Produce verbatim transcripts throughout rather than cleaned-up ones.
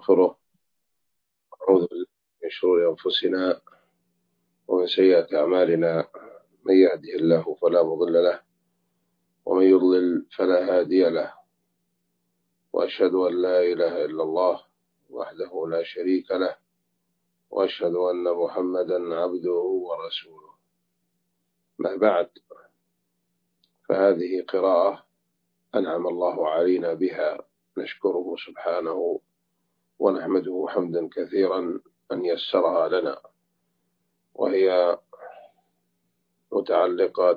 ونستغفره. أعوذ بالله من شرور أنفسنا ومن سيئات أعمالنا، من يهده الله فلا مضل له ومن يضلل فلا هادي له، وأشهد أن لا إله إلا الله وحده لا شريك له، وأشهد أن محمدا عبده ورسوله. ما بعد، فهذه قراءة أنعم الله علينا بها، نشكره سبحانه ونحمده حمدا كثيرا أن يسرها لنا، وهي متعلقات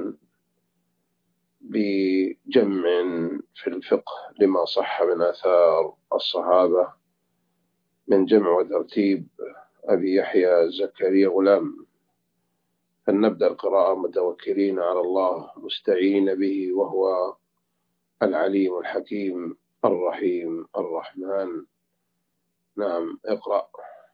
بجمع في الفقه لما صح من آثار الصحابة من جمع وترتيب أبي يحيى زكريا غلام. فلنبدأ القراءة متوكلين على الله مستعين به، وهو العليم الحكيم الرحيم الرحمن. نعم، اقرأ.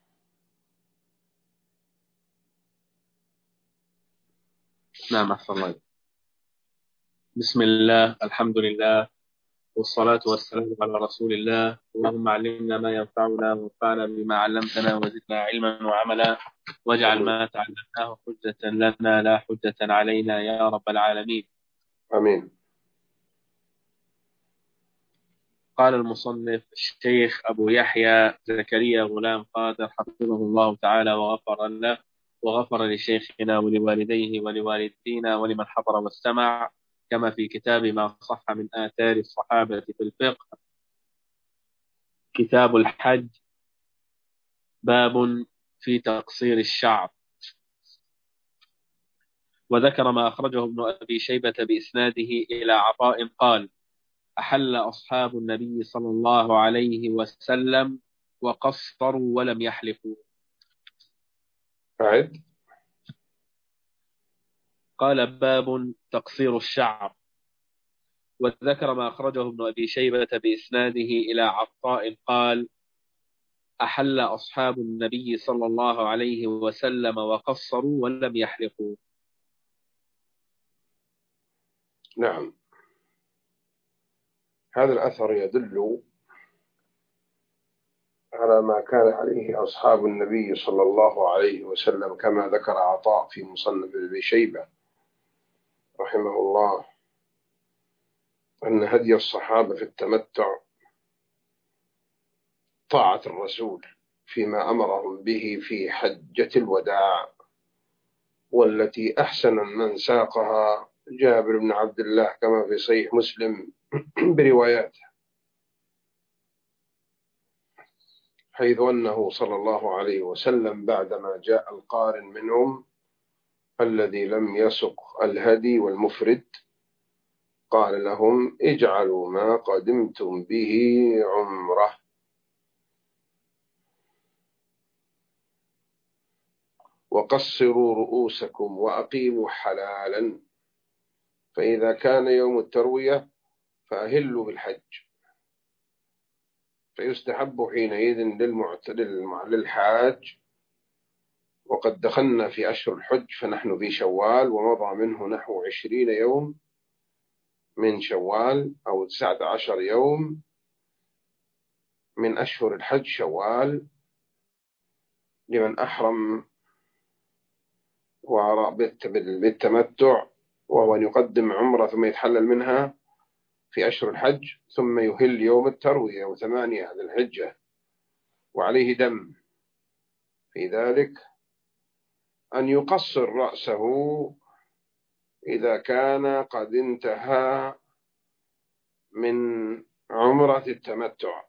نعم، أحسن الله. بسم الله، الحمد لله، والصلاة والسلام على رسول الله. اللهم علمنا ما ينفعنا وانفعنا بما علمتنا وزدنا علما وعملا، واجعل ما تعلمناه حجة لنا لا حجة علينا يا رب العالمين. آمين. قال المصنف الشيخ أبو يحيى زكريا غلام قادر حفظه الله تعالى وغفر له، وغفر لشيخنا ولوالديه ولوالدينا ولمن حضر واستمع، كما في كتاب ما صح من آثار الصحابة في الفقه، كتاب الحج، باب في تقصير الشعر. وذكر ما أخرجه ابن أبي شيبة بإسناده إلى عطاء قال: أحل أصحاب النبي صلى الله عليه وسلم وقصروا ولم يحلقوا. أعد. قال: باب تقصير الشعر. وذكر ما أخرجه ابن أبي شيبة بإسناده إلى عطاء قال: أحل أصحاب النبي صلى الله عليه وسلم وقصروا ولم يحلقوا. نعم، هذا الأثر يدل على ما كان عليه أصحاب النبي صلى الله عليه وسلم، كما ذكر عطاء في مصنف ابي شيبة رحمه الله أن هدي الصحابة في التمتع طاعة الرسول فيما أمرهم به في حجة الوداع، والتي أحسن من ساقها جابر بن عبد الله كما في صحيح مسلم برواياته، حيث أنه صلى الله عليه وسلم بعدما جاء القارن منهم الذي لم يسق الهدي والمفرد قال لهم: اجعلوا ما قدمتم به عمره، وقصروا رؤوسكم وأقيموا حلالا، فإذا كان يوم التروية فأهلوا بالحج، فيستحب حينئذ للحاج، وقد دخلنا في أشهر الحج فنحن في شوال، ومضى منه نحو عشرين يوم من شوال أو تسعة عشر يوم من أشهر الحج شوال لمن أحرم بالتمتع، وهو أن يقدم عمرة ثم يتحلل منها في أشهر الحج، ثم يهل يوم التروية وثمانية ذي الحجة، وعليه دم في ذلك أن يقصر رأسه إذا كان قد انتهى من عمرة التمتع،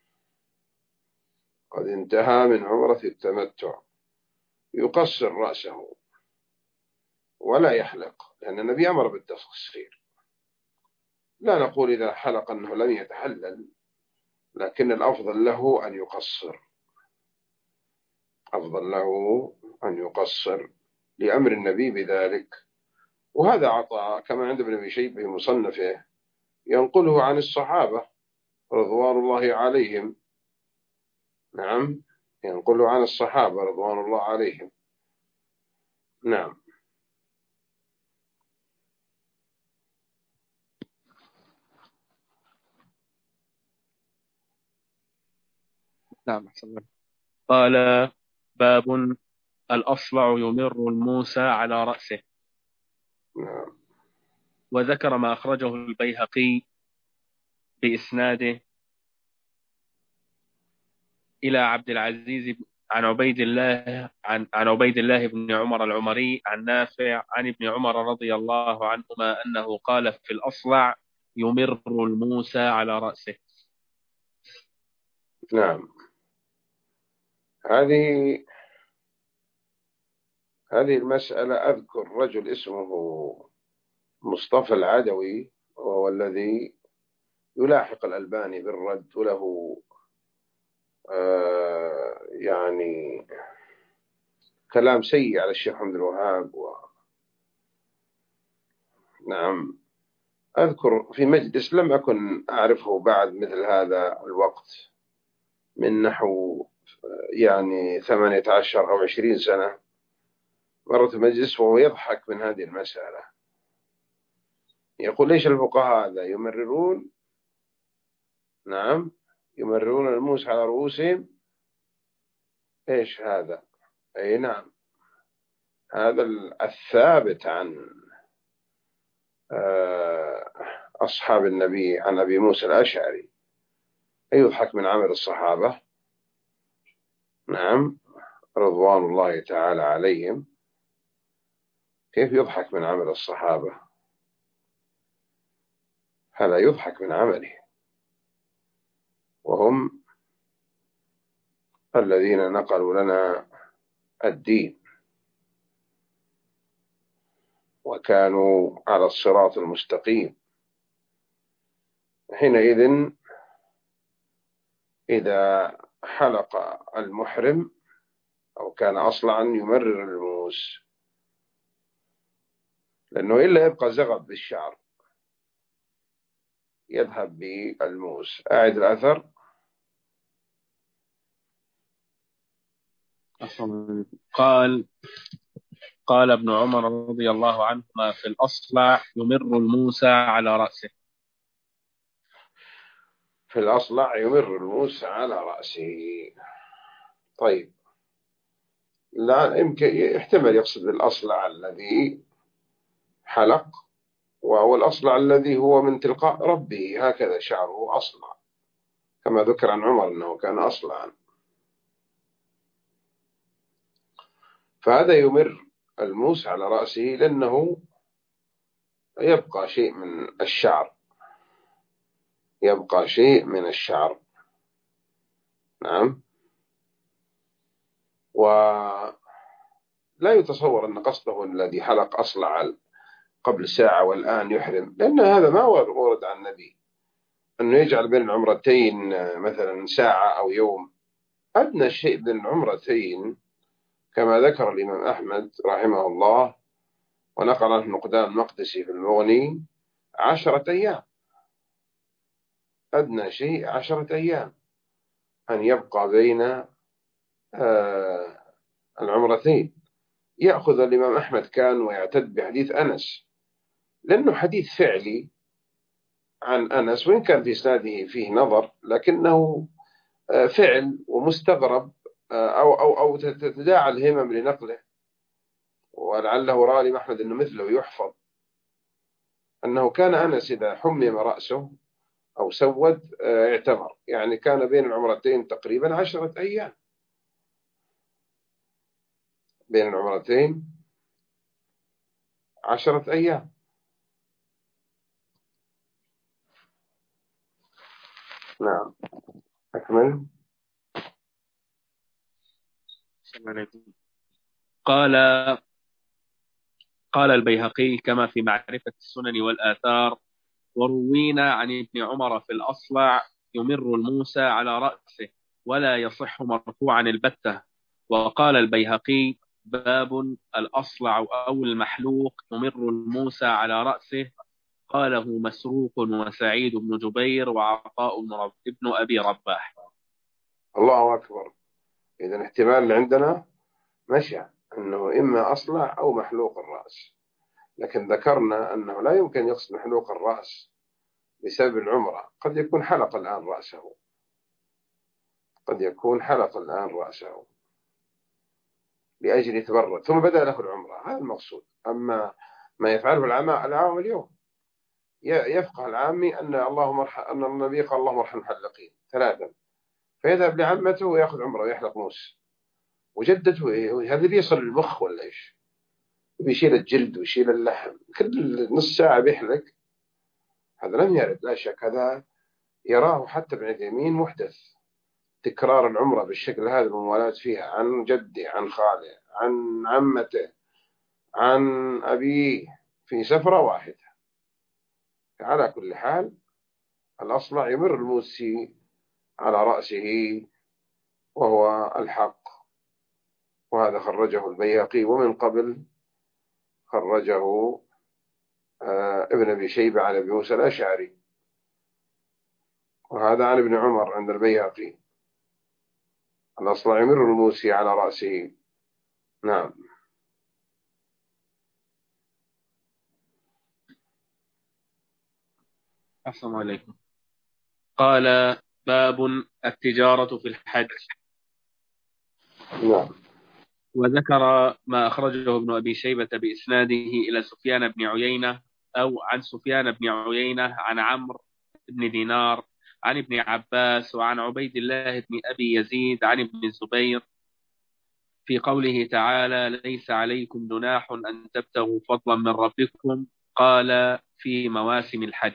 قد انتهى من عمرة التمتع يقصر رأسه ولا يحلق، لأن النبي أمر بالتقصير. لا نقول إذا حلق أنه لم يتحلل، لكن الأفضل له أن يقصر، أفضل له أن يقصر لأمر النبي بذلك. وهذا عطاء كما عند ابن أبي شيبة مصنفه ينقله عن الصحابة رضوان الله عليهم. نعم، ينقله عن الصحابة رضوان الله عليهم. نعم. نعم أحسن الله. قال: باب الأصلع يمر الموسى على رأسه. نعم. وذكر ما أخرجه البيهقي بإسناده إلى عبد العزيز عن عبيد الله عن عن عبيد الله بن عمر العمري عن نافع عن ابن عمر رضي الله عنهما أنه قال في الأصلع: يمر الموسى على رأسه. نعم. هذه هذه المسألة أذكر رجل اسمه مصطفى العدوي، وهو الذي يلاحق الألباني بالرد، وله آه يعني كلام سيء على الشيخ محمد الوهاب. و... نعم. أذكر في مجلس لم أكن أعرفه بعد مثل هذا الوقت، من نحو يعني ثمانية عشر أو عشرين سنة، مرت مجلس وهو يضحك من هذه المسألة، يقول: ليش الفقهاء هذا يمررون نعم يمررون الموس على رؤوسهم؟ إيش هذا؟ أي نعم، هذا الثابت عن أصحاب النبي، عن أبي موسى الأشعري. يضحك من عمل الصحابة، نعم، رضوان الله تعالى عليهم. كيف يضحك من عمل الصحابة؟ هذا يضحك من عمله، وهم الذين نقلوا لنا الدين وكانوا على الصراط المستقيم. حينئذ إذا حلق المحرم أو كان أصلعا يمرر الموس، لأنه إلا يبقى زغب بالشعر يذهب بالموس. أعد الأثر. قال قال ابن عمر رضي الله عنهما في الأصلع: يمر الموسى على رأسه. في الأصلع يمر الموس على رأسه. طيب، لا يمكن يحتمل يقصد الأصلع الذي حلق، وهو الأصلع الذي هو من تلقاء ربه، هكذا شعره أصلع، كما ذكر عن عمر أنه كان أصلعا. فهذا يمر الموس على رأسه لأنه يبقى شيء من الشعر، يبقى شيء من الشعر. نعم. ولا يتصور أن قصده الذي حلق أصلع قبل ساعة والآن يحرم، لأن هذا ما ورد عن النبي أنه يجعل بين العمرتين مثلا ساعة أو يوم. أدنى شيء بين العمرتين كما ذكر الإمام أحمد رحمه الله ونقل عنه نقدان المقدسي في المغني عشرة أيام. أدنى شيء عشرة أيام أن يبقى بين آه العمرتين. يأخذ الإمام أحمد كان ويعتد بحديث أنس، لأنه حديث فعلي عن أنس، وإن كان في إسناده فيه نظر، لكنه فعل ومستغرب، أو أو أو تتداعى الهمم لنقله. ولعله رأى الإمام أحمد أنه مثله يحفظ، أنه كان أنس إذا حمم رأسه أو سود اعتمر، يعني كان بين العمرتين تقريبا عشرة أيام. بين العمرتين عشرة أيام. نعم. أكمل. قال قال البيهقي كما في معرفة السنن والآثار: وروينا عن ابن عمر في الأصلع: يمر الموسى على رأسه، ولا يصح مرفوعا البتة. وقال البيهقي: باب الأصلع أو المحلوق يمر الموسى على رأسه. قاله مسروق وسعيد بن جبير وعطاء بن رب- ابن أبي رباح. الله أكبر. إذا احتمال اللي عندنا مشى أنه إما أصلع أو محلوق الرأس، لكن ذكرنا أنه لا يمكن يقصد محلوق الرأس بسبب العمرة، قد يكون حلق الآن رأسه. قد يكون حلق الآن رأسه لأجل يتبرد ثم بدأ له العمرة، هذا المقصود. أما ما يفعله العام اليوم، يفقه العامي أن الله مرحب، أن النبي قال الله مرحب محلقين ثلاثا، فيذهب لعمته ويأخذ عمره ويحلق موس، وجدته إيه؟ هذا بيصل المخ ولا إيش؟ بيشيل الجلد ويشيل اللحم كل نص ساعة بيحلق. هذا لم يرد لا شك، هذا يراه حتى ابن عثيمين محدث، تكرار العمرة بالشكل هذا الموالاة فيها عن جدي عن خاله عن عمته عن أبيه في سفرة واحدة. على كل حال الأصلع يمر الموسي على رأسه وهو الحق، وهذا خرجه البيهقي، ومن قبل خرجه آه ابن أبي شيبة عن أبي موسى الأشعري، وهذا عن ابن عمر عند البيهقي، الأصلع يمر الموسي على رأسه. نعم. أحسن عليكم. قال: باب التجارة في الحج. نعم. وذكر ما أخرجه ابن أبي شيبة بإسناده إلى سفيان بن عيينة أو عن سفيان بن عيينة عن عمرو بن دينار عن ابن عباس وعن عبيد الله بن أبي يزيد عن ابن الزبير في قوله تعالى: ليس عليكم جناح أن تبتغوا فضلا من ربكم، قال: في مواسم الحج.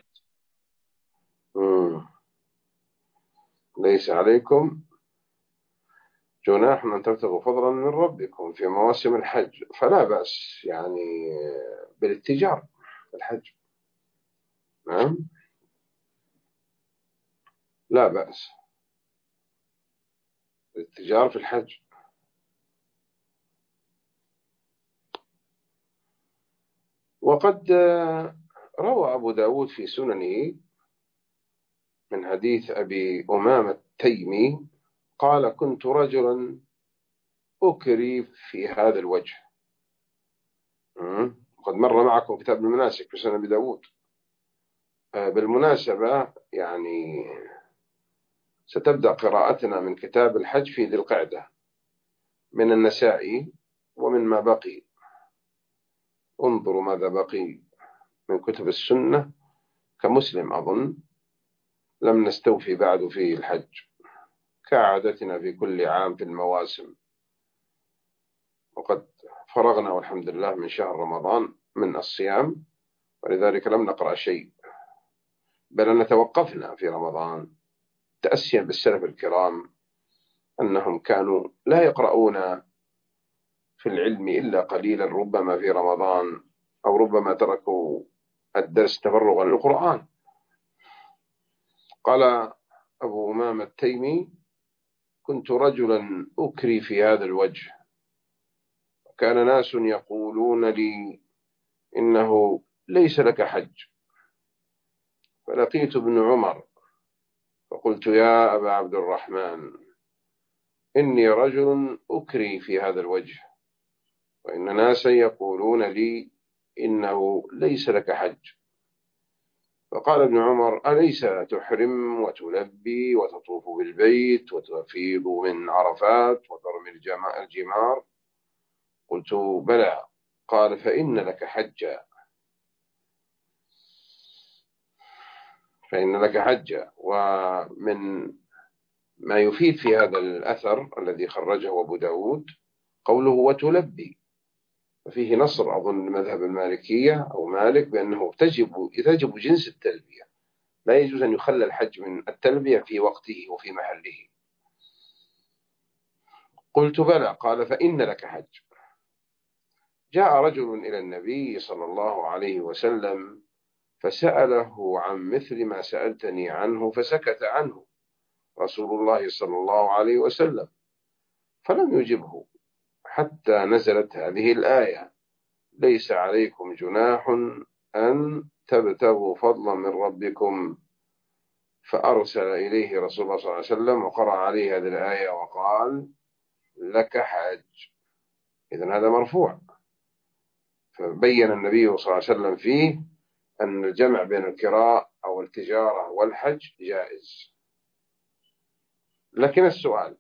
مم. ليس عليكم جناح أن تبتغوا فضلا من ربكم في مواسم الحج، فلا بأس يعني بالاتجار في الحج. نعم، لا بأس بالاتجار في الحج. وقد روى أبو داود في سننه من حديث أبي أمامة التيمي قال: كنت رجلا أكري في هذا الوجه. قد مر معكم كتاب المناسك في سنن أبي داود. بالمناسبة يعني ستبدأ قراءتنا من كتاب الحج في ذي القعدة من النسائي، ومن ما بقي انظروا ماذا بقي من كتب السنة كمسلم أظن لم نستوفي بعد في الحج، كعادتنا في كل عام في المواسم. وقد فرغنا والحمد لله من شهر رمضان من الصيام، ولذلك لم نقرأ شيء، بل أن توقفنا في رمضان تأسيا بالسلف الكرام أنهم كانوا لا يقرؤون في العلم إلا قليلا، ربما في رمضان أو ربما تركوا الدرس تفرغا للقرآن. قال أبو أمامة التيمي: كنت رجلا أكري في هذا الوجه، وكان ناس يقولون لي إنه ليس لك حج، فلقيت ابن عمر فقلت: يا أبا عبد الرحمن، إني رجل أكري في هذا الوجه، وإن ناسا يقولون لي إنه ليس لك حج. فقال ابن عمر: أليس تحرم وتلبي وتطوف بالبيت وتفيض من عرفات وترمي الجمار؟ قلت: بلى. قال: فإن لك حجا، فإن لك حجا. ومن ما يفيد في هذا الأثر الذي خرجه أبو داود قوله وتلبي، ففيه نصر أظن مذهب المالكية أو مالك بأنه تجب تجب جنس التلبية، لا يجوز أن يخلى الحج من التلبية في وقته وفي محله. قلت: بلى. قال: فإن لك حج. جاء رجل إلى النبي صلى الله عليه وسلم فسأله عن مثل ما سألتني عنه، فسكت عنه رسول الله صلى الله عليه وسلم فلم يجبه حتى نزلت هذه الآية: ليس عليكم جناح أن تبتغوا فضلا من ربكم. فأرسل إليه رسول الله صلى الله عليه وسلم وقرأ عليه هذه الآية وقال: لك حج. إذن هذا مرفوع. فبين النبي صلى الله عليه وسلم فيه أن الجمع بين الكراء أو التجارة والحج جائز. لكن السؤال: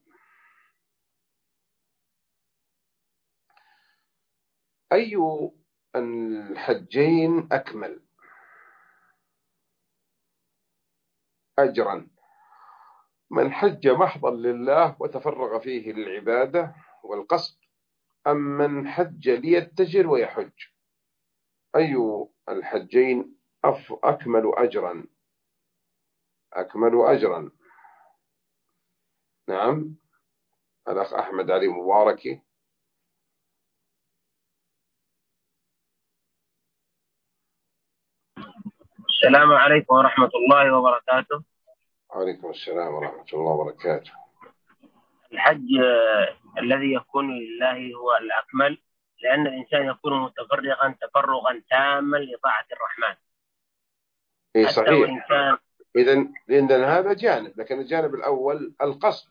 أي الحجين أكمل أجرا، من حج محضا لله وتفرغ فيه للعبادة والقصد، أم من حج ليتجر ويحج؟ أي الحجين أكمل أجرا أكمل أجرا؟ نعم، الأخ أحمد علي مباركي. السلام عليكم ورحمة الله وبركاته. وعليكم السلام ورحمة الله وبركاته. الحج الذي يكون لله هو الأكمل، لأن الإنسان يكون متفرغا تفرغا تاما لطاعة الرحمن. إيه حتى صحيح. وإن كان إذن لأن هذا جانب، لكن الجانب الأول القصد.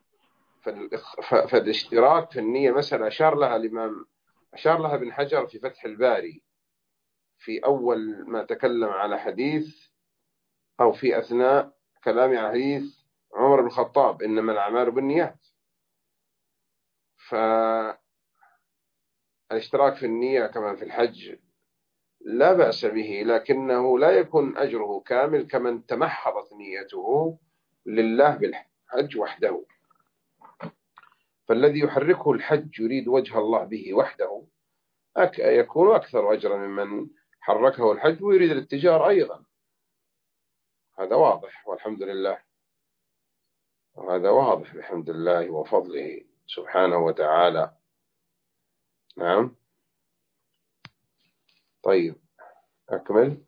فالاشتراك في النية مسألة أشار لها الإمام أشار لها ابن حجر في فتح الباري في أول ما تكلم على حديث، أو في أثناء كلام على حديث عمر بن الخطاب: إنما الأعمال بالنيات. فالاشتراك في النية كما في الحج لا بأس به، لكنه لا يكون أجره كامل كمن تمحضت نيته لله بالحج وحده. فالذي يحركه الحج يريد وجه الله به وحده يكون أكثر أجرا ممن حركه الحج ويريد الاتجار أيضا. هذا واضح والحمد لله، وهذا واضح بحمد الله وفضله سبحانه وتعالى. نعم. طيب أكمل.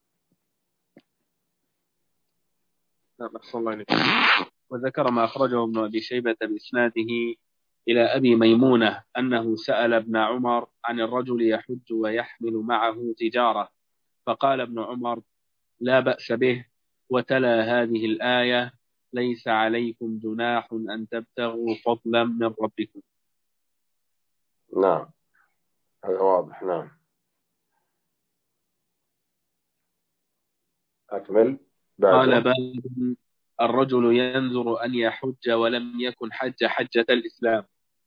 نعم أحسن الله إليك. وذكر ما أخرجه ابن أبي شيبة بإسناده إلى أبي ميمونة أنه سأل ابن عمر عن الرجل يحج ويحمل معه تجارة، فقال ابن عمر: لا بأس به، وتلا هذه الآية: ليس عليكم جناح أن تبتغوا فضلا من ربكم. نعم هذا واضح. نعم أكمل. قال: بعده. باب الرجل ينذر أن يحج ولم يكن حج حجة الإسلام.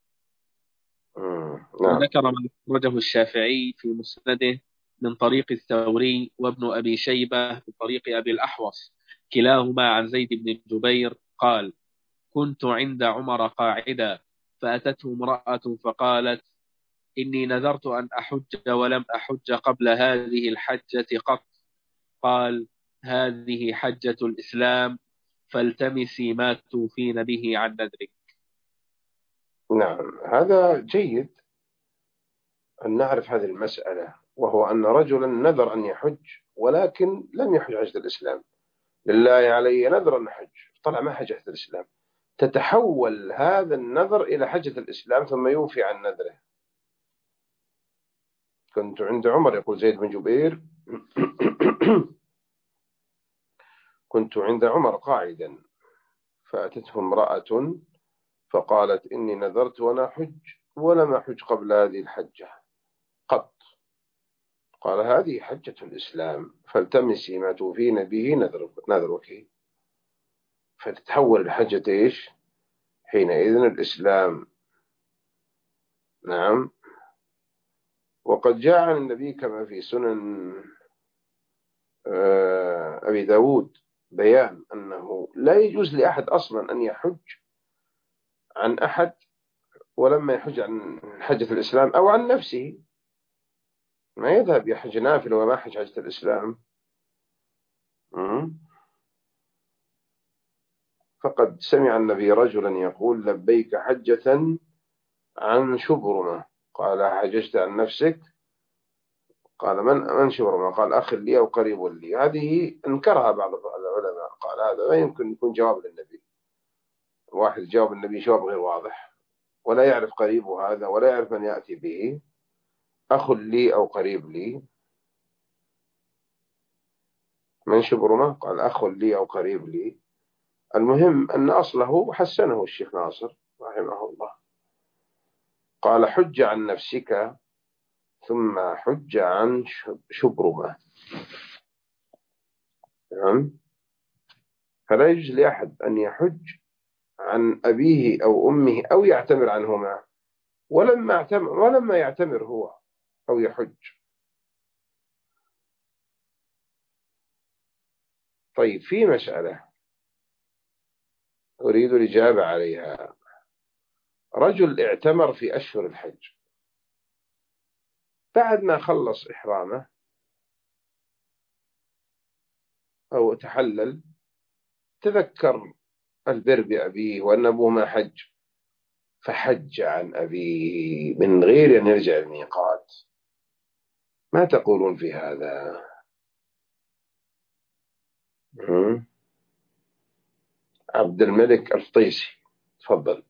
نعم. وذكر ما أخرجه الشافعي في مسنده من طريق الثوري وابن أبي شيبة من طريق أبي الأحوص كلاهما عن زيد بن جبير قال: كنت عند عمر قاعدا، فأتته امرأة فقالت: إني نذرت أن أحج ولم أحج قبل هذه الحجة قط. قال: هذه حجة الإسلام، فالتمسي ما توفين به عن نذرك. نعم هذا جيد أن نعرف هذه المسألة، وهو أن رجلا نذر أن يحج ولكن لم يحج حجة الإسلام. لله علي نذر أن أحج، طلع ما حج حجة الإسلام. تتحول هذا النذر إلى حجة الإسلام ثم يوفي عن نذره. كنت عند عمر، يقول زيد بن جبير كنت عند عمر قاعدا فأتته امرأة فقالت: إني نذرت وأنا حج ولم أحج قبل هذه الحجة قط. قال: هذه حجة الإسلام، فالتمسي ما توفين به نذرك. فتتحول الحجة إيش حينئذ؟ الإسلام. نعم. وقد جاء عن النبي كما في سنن أبي داود بيان أنه لا يجوز لأحد أصلا أن يحج عن أحد ولما يحج عن حجة الإسلام أو عن نفسه، ما يذهب يحج نافل وما حج حجة الإسلام. فقد سمع النبي رجلا يقول: لبيك حجة عن شبرمة. قال: حججت عن نفسك؟ قال: من من شبرمة؟ قال: أخ لي أو قريب لي. هذه انكرها بعض العلماء، قال هذا لا يمكن يكون جواب للنبي. واحد جواب النبي جواب غير واضح ولا يعرف قريبه هذا ولا يعرف من يأتي به. أخ لي أو قريب لي، من شبرمة؟ قال: أخ لي أو قريب لي. المهم أن أصله حسنه الشيخ ناصر رحمه الله. قال: حج عن نفسك ثم حج عن شبرمة. نعم. فلا يجوز لأحد أن يحج عن أبيه أو أمه أو يعتمر عنهما، ولما يعتمر, ولما يعتمر هو أو يحج. طيب في مسألة أريد الإجابة عليها. رجل اعتمر في أشهر الحج، بعد ما خلص إحرامه أو تحلل تذكر البر بأبيه وأن أبوه ما حج، فحج عن أبيه من غير أن يرجع الميقات. ما تقولون في هذا؟ عبد الملك الفطيسي، تفضل.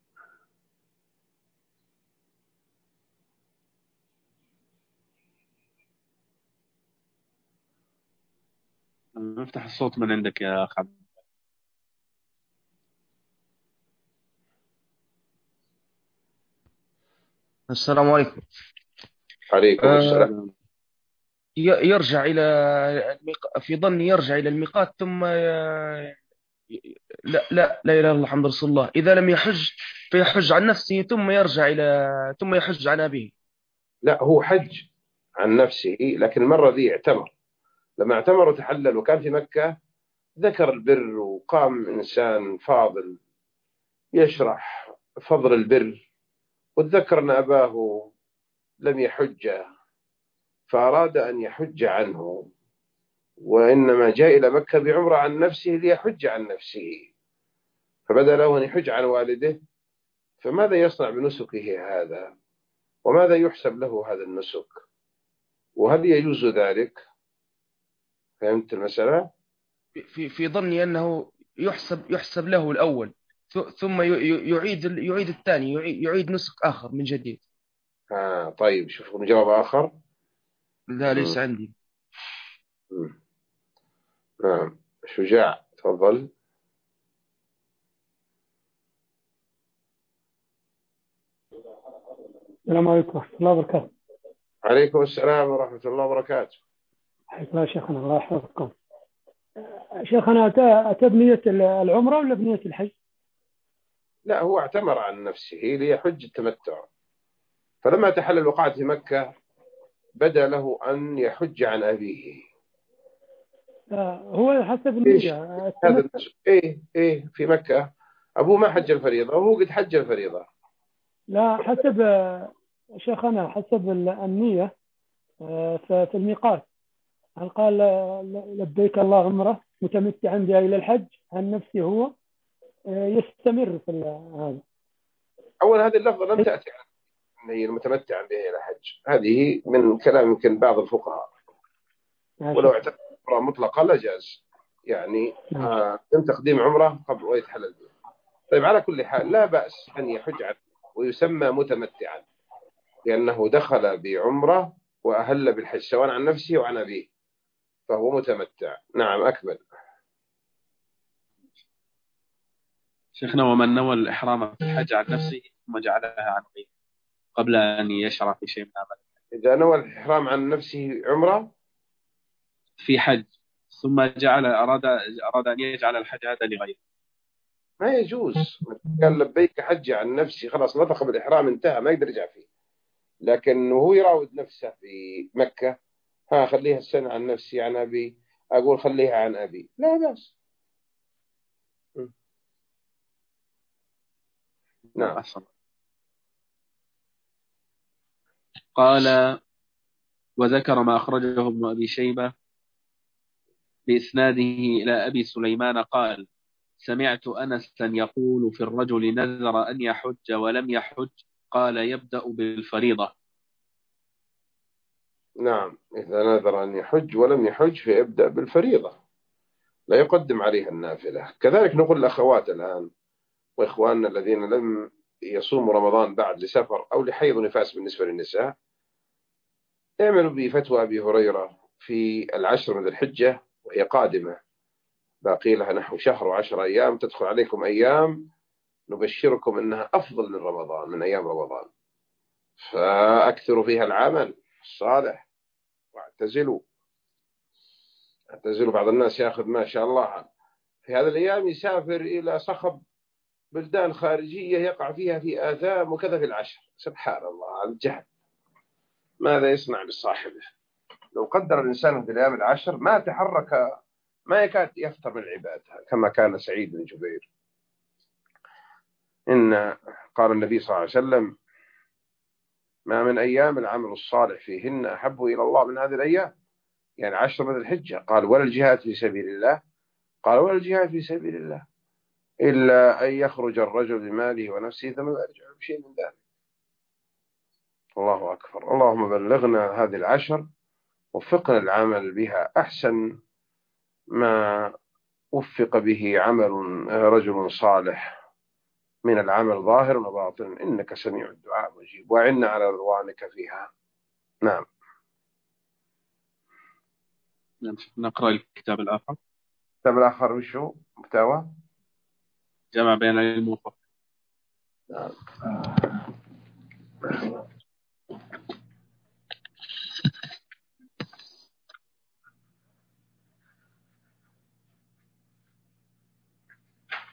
افتح الصوت من عندك يا أخ عبد. السلام عليكم. عليكم آه السلام. ي- يرجع إلى الميق... في ظني يرجع إلى الميقات ثم ي- لا لا لا إله إلا الله محمد رسول الله. إذا لم يحج فيحج عن نفسه ثم يرجع إلى ثم يحج عن أبيه. لا، هو حج عن نفسه، لكن المرة دي اعتمر. لما اعتمر وتحلل وكان في مكة ذكر البر، وقام إنسان فاضل يشرح فضل البر، وتذكر أن أباه لم يحج فأراد أن يحج عنه، وإنما جاء إلى مكة بعمرة عن نفسه ليحج عن نفسه، فبدأ له أن يحج عن والده. فماذا يصنع بنسكه هذا؟ وماذا يحسب له هذا النسك؟ وهل يجوز ذلك؟ فهمت المسألة؟ في في ظني أنه يحسب يحسب له الأول ث- ثم ي- ي- يعيد ال- يعيد الثاني، يعيد, يعيد نسك آخر من جديد. آه طيب، شوفوا جواب آخر. لا ليس مم. عندي. مم. نعم، شجاع، تفضل. السلام عليكم ورحمة الله وبركاته. عليكم السلام ورحمة الله وبركاته. حياك الله شيخنا، الله يحفظكم. شيخنا، أتى أتى بنية العمرة ولا بنية الحج؟ لا، هو اعتمر عن نفسه ليحج التمتع، فلما تحلل وقعت في مكة بدا له أن يحج عن أبيه. آه، هو حسب إيش النية هذا التمتع. النسك؟ إيه إيه في مكة أبوه ما حج الفريضة وهو قد حج الفريضة. لا، حسب آه، شيخنا حسب ال- النية آه، ف- في الميقات. هل قال آه، لبيك الله عمرة متمتعا بها إلى الحج عن نفسه هو آه، يستمر في ال- هذا. أول هذه اللفظة لم تأتي عن هي المتمتع بها إلى حج، هذه من كلام يمكن بعض الفقهاء، ولو اعتبر عمرة مطلقة لجاز، يعني آه من تقديم عمرة قبل ويتحلل بها. طيب، على كل حال لا بأس أن يحج عنه ويسمى متمتعا، لأنه دخل بعمرة وأهل بالحج سواء عن نفسه وعن أبيه، فهو متمتع. نعم، أكمل. شيخنا، ومن نوى الإحرام في الحج عن نفسه ثم جعلها عن غيره قبل أن يشرع في شيء من عمله. إذا نوى الإحرام عن نفسه عمرة في حج ثم جعل أراد أراد أن يجعل الحج هذا لغيره، ما يجوز. قال لبيك حج عن نفسي، خلاص نطق بالإحرام انتهى، ما يقدر يرجع فيه. لكن وهو يراود نفسه في مكة، ها خليها السنة عن نفسي عن أبي، أقول خليها عن أبي، لا بأس. نعم. أصلا قال: وذكر ما أخرجه ابن أبي شيبة بإسناده إلى أبي سليمان قال: سمعت أنسا يقول في الرجل نذر أن يحج ولم يحج، قال: يبدأ بالفريضة. نعم، إذا نذر أن يحج ولم يحج فيبدأ بالفريضة، لا يقدم عليها النافلة. كذلك نقول الأخوات الآن وإخواننا الذين لم يصوموا رمضان بعد لسفر أو لحيض نفاس بالنسبة للنساء، اعملوا بفتوى أبي هريرة في العشر من الحجة وهي قادمة، باقي لها نحو شهر وعشر أيام، تدخل عليكم أيام نبشركم أنها أفضل من رمضان، من أيام رمضان، فأكثروا فيها العمل الصالح واعتزلوا. اعتزلوا. بعض الناس يأخذ ما شاء الله في هذا الأيام يسافر إلى صخب بلدان خارجية يقع فيها في آثام وكذا في العشر. سبحان الله على الجهل، ماذا يصنع بصاحبه؟ لو قدر الإنسان في الأيام العشر ما تحرك، ما يكاد يفتر من عبادها، كما كان سعيد بن جبير. إن قال النبي صلى الله عليه وسلم: ما من أيام العمل الصالح فيهن أحب إلى الله من هذه الأيام، يعني عشر من الحجة. قال: ولا الجهاد في سبيل الله؟ قال: ولا الجهاد في سبيل الله إلا أن يخرج الرجل بماله ونفسه ثم يرجع بشيء من ذلك. الله أكبر. اللهم بلغنا هذه العشر، وفقنا العمل بها أحسن ما وفق به عمل رجل صالح من العمل ظاهر وباطن، إنك سميع الدعاء مجيب، وعنا على رضوانك فيها. نعم. نقرأ الكتاب الآخر. الكتاب الآخر وشو محتوى؟ جمع بين العلم والفقه. نعم.